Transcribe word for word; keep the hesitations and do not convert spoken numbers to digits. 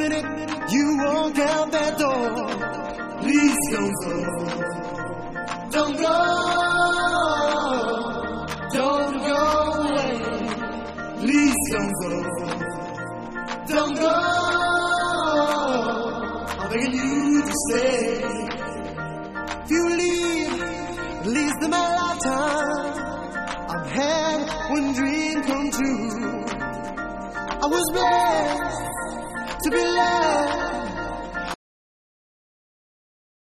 minute you walk out that door, please don't go. Don't go. Don't go away. Please don't go. Don't go. I'm begging you to stay. If you leave, at least in my lifetime, I've had one dream come true. I was blessed to be loved